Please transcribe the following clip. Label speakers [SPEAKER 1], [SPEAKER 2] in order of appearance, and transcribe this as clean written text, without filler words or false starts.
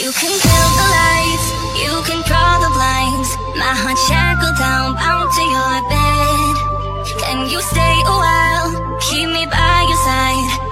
[SPEAKER 1] You can kill the lights, you can draw the blinds. My heart shackled down, bound to your bed. Can you stay a while, keep me by your side?